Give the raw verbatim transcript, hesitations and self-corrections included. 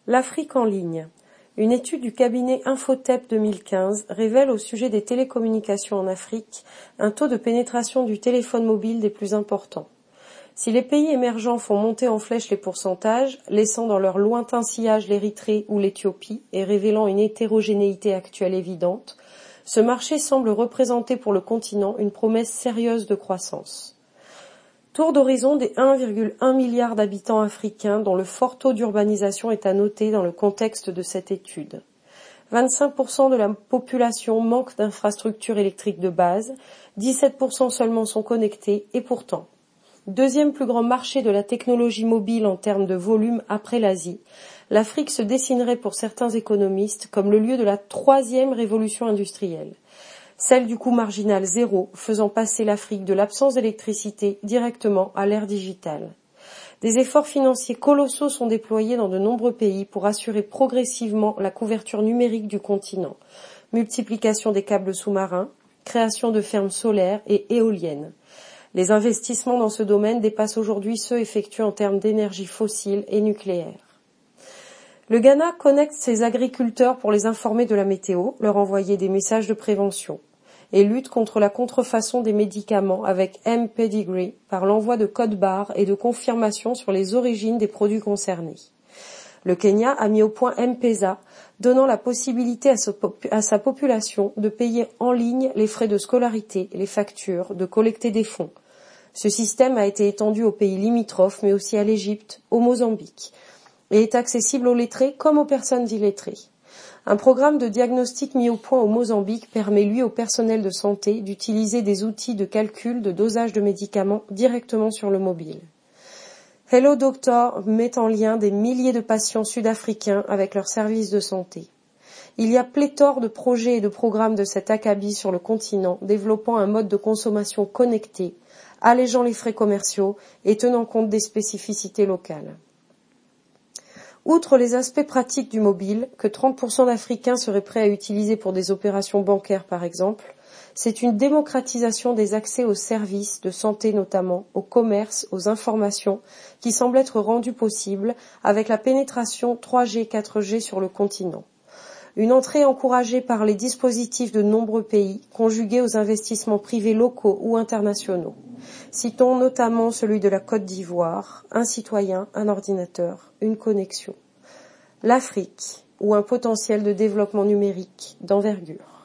L'Afrique en ligne. Une étude du cabinet Infotep deux mille quinze révèle au sujet des télécommunications en Afrique un taux de pénétration du téléphone mobile des plus importants. Si les pays émergents font monter en flèche les pourcentages, laissant dans leur lointain sillage l'Érythrée ou l'Éthiopie et révélant une hétérogénéité actuelle évidente, ce marché semble représenter pour le continent une promesse sérieuse de croissance. Tour d'horizon des un virgule un milliard d'habitants africains dont le fort taux d'urbanisation est à noter dans le contexte de cette étude. vingt-cinq pour cent de la population manque d'infrastructures électriques de base, dix-sept pour cent seulement sont connectés et pourtant, deuxième plus grand marché de la technologie mobile en termes de volume après l'Asie, l'Afrique se dessinerait pour certains économistes comme le lieu de la troisième révolution industrielle. Celle du coût marginal zéro, faisant passer l'Afrique de l'absence d'électricité directement à l'ère digitale. Des efforts financiers colossaux sont déployés dans de nombreux pays pour assurer progressivement la couverture numérique du continent. Multiplication des câbles sous-marins, création de fermes solaires et éoliennes. Les investissements dans ce domaine dépassent aujourd'hui ceux effectués en termes d'énergie fossile et nucléaire. Le Ghana connecte ses agriculteurs pour les informer de la météo, leur envoyer des messages de prévention, et lutte contre la contrefaçon des médicaments avec M-Pedigree par l'envoi de codes barres et de confirmations sur les origines des produits concernés. Le Kenya a mis au point M-Pesa, donnant la possibilité à, ce pop- à sa population de payer en ligne les frais de scolarité, les factures, de collecter des fonds. Ce système a été étendu aux pays limitrophes, mais aussi à l'Égypte, au Mozambique, et est accessible aux lettrés comme aux personnes illettrées. Un programme de diagnostic mis au point au Mozambique permet lui au personnel de santé d'utiliser des outils de calcul de dosage de médicaments directement sur le mobile. Hello Doctor met en lien des milliers de patients sud-africains avec leurs services de santé. Il y a pléthore de projets et de programmes de cet acabit sur le continent, développant un mode de consommation connecté, allégeant les frais commerciaux et tenant compte des spécificités locales. Outre les aspects pratiques du mobile, que trente pour cent d'Africains seraient prêts à utiliser pour des opérations bancaires par exemple, c'est une démocratisation des accès aux services, de santé notamment, au commerce, aux informations, qui semble être rendue possible avec la pénétration trois G quatre G sur le continent. Une entrée encouragée par les dispositifs de nombreux pays, conjuguée aux investissements privés locaux ou internationaux. Citons notamment celui de la Côte d'Ivoire, un citoyen, un ordinateur, une connexion. L'Afrique, ou un potentiel de développement numérique d'envergure.